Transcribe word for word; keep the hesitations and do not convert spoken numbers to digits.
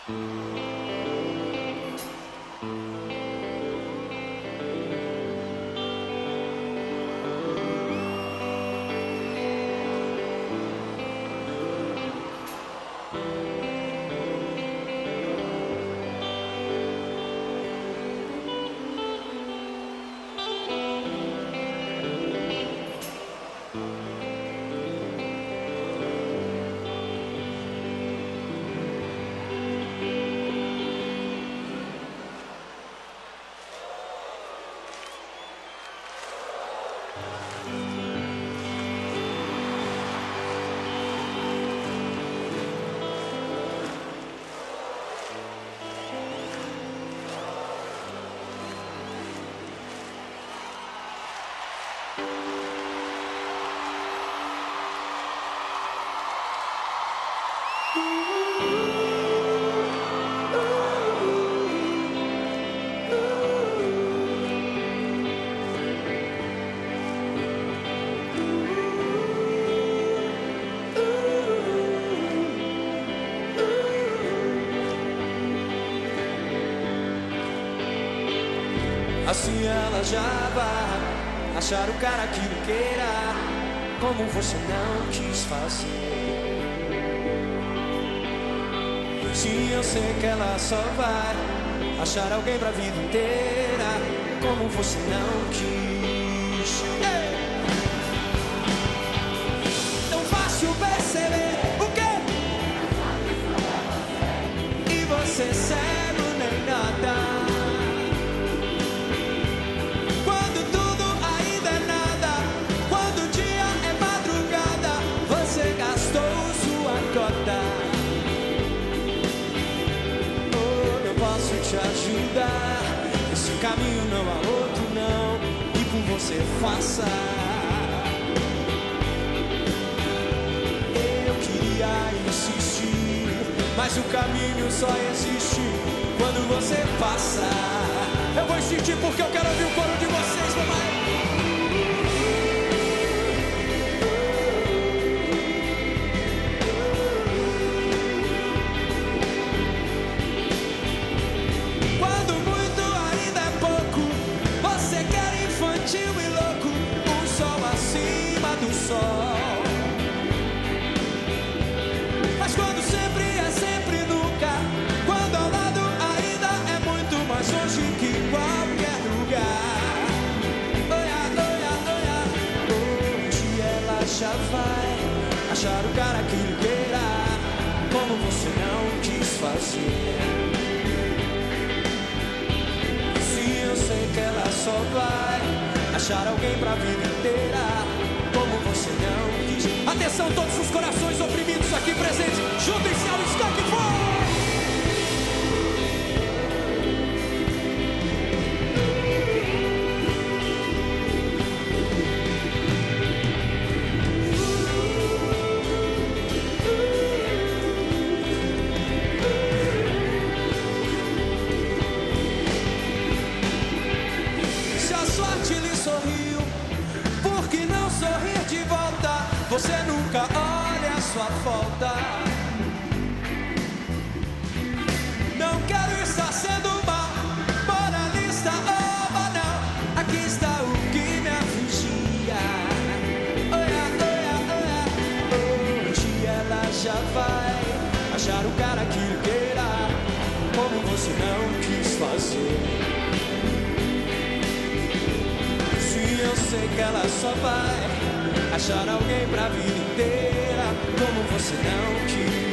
Assim ela já vai achar o cara que não queira, como você não quis fazer. Sim, eu sei que ela só vai achar alguém pra vida inteira, como você não quis. Yeah! Tão fácil perceber o quê? E você cego nem nada. Oh, eu posso te ajudar. Esse caminho não há outro não, e por você faça. Eu queria insistir, mas o caminho só existe quando você passa. Eu vou insistir porque eu quero ouvir o coro de vocês, mamãe. Mas quando sempre é sempre nunca, quando ao lado ainda é muito mais longe que qualquer lugar. Oia, oia, oia, hoje ela já vai achar o cara que lhe queira, como você não quis fazer. Sim, eu sei que ela só vai achar alguém pra vida inteira, como você não quis. Atenção, todos os corações oprimidos aqui presentes, juntem-se ao Skunk Four! Se a sorte lhe sorriu, por que não sorrir de volta? Você nunca olha a sua falta. Não quero estar sendo mal, moralista ou banal. Aqui está o que me afligia. Oia, oia, oia. Hoje ela já vai achar o cara que lhe queira, como você não quis fazer. Sim, eu sei que ela só vai achar alguém pra vida inteira, como você não quis.